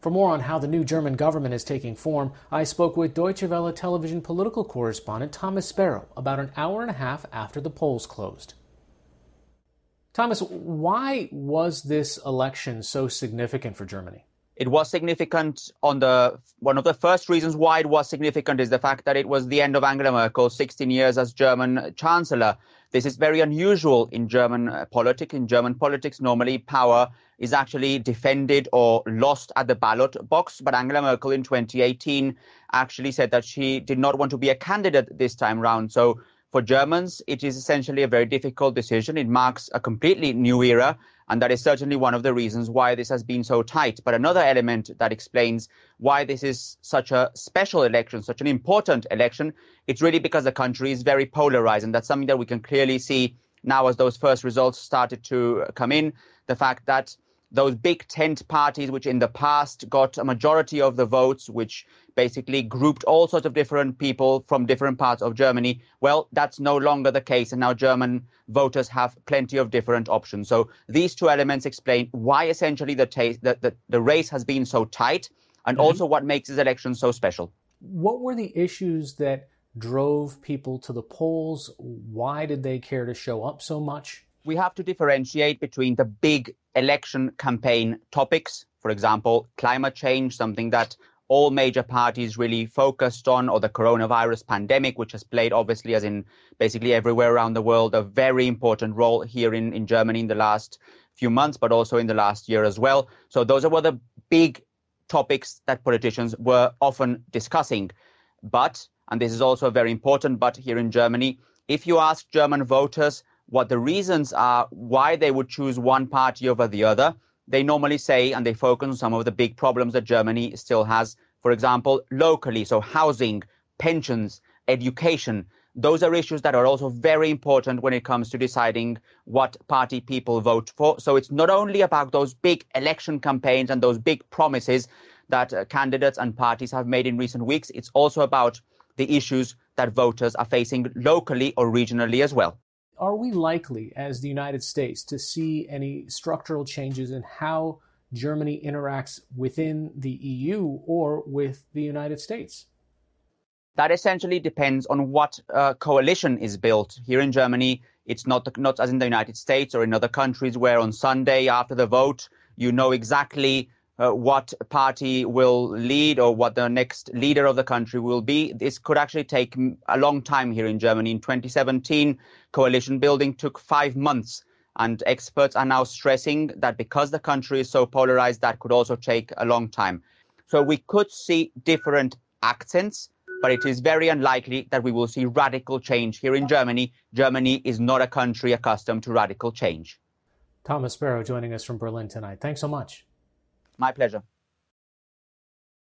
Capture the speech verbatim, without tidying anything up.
For more on how the new German government is taking form, I spoke with Deutsche Welle television political correspondent Thomas Sparrow about an hour and a half after the polls closed. Thomas, why was this election so significant for Germany? It was significant on the, one of the first reasons why it was significant is the fact that it was the end of Angela Merkel's sixteen years as German Chancellor. This is very unusual in German uh, politics. In German politics, normally power is actually defended or lost at the ballot box. But Angela Merkel in twenty eighteen actually said that she did not want to be a candidate this time round. So for Germans, it is essentially a very difficult decision. It marks a completely new era. And that is certainly one of the reasons why this has been so tight. But another element that explains why this is such a special election, such an important election, it's really because the country is very polarized. And that's something that we can clearly see now as those first results started to come in. The fact that those big tent parties, which in the past got a majority of the votes, which basically grouped all sorts of different people from different parts of Germany, well, that's no longer the case. And now German voters have plenty of different options. So these two elements explain why essentially the, ta- the, the, the race has been so tight and mm-hmm. also what makes this election so special. What were the issues that drove people to the polls? Why did they care to show up so much? We have to differentiate between the big election campaign topics, for example, climate change, something that all major parties really focused on, or the coronavirus pandemic, which has played, obviously, as in basically everywhere around the world, a very important role here in, in Germany in the last few months, but also in the last year as well. So those were the big topics that politicians were often discussing. But, and this is also very important, but here in Germany, if you ask German voters what the reasons are why they would choose one party over the other, they normally say, and they focus on some of the big problems that Germany still has, for example, locally. So housing, pensions, education, those are issues that are also very important when it comes to deciding what party people vote for. So it's not only about those big election campaigns and those big promises that uh, candidates and parties have made in recent weeks. It's also about the issues that voters are facing locally or regionally as well. Are we likely, as the United States, to see any structural changes in how Germany interacts within the E U or with the United States? That essentially depends on what uh, coalition is built. Here in Germany, it's not, not as in the United States or in other countries where on Sunday after the vote, you know exactly uh, what party will lead or what the next leader of the country will be. This could actually take a long time here in Germany. In twenty seventeen, coalition building took five months. And experts are now stressing that because the country is so polarized, that could also take a long time. So we could see different accents, but it is very unlikely that we will see radical change here in Germany. Germany is not a country accustomed to radical change. Thomas Sparrow joining us from Berlin tonight. Thanks so much. My pleasure.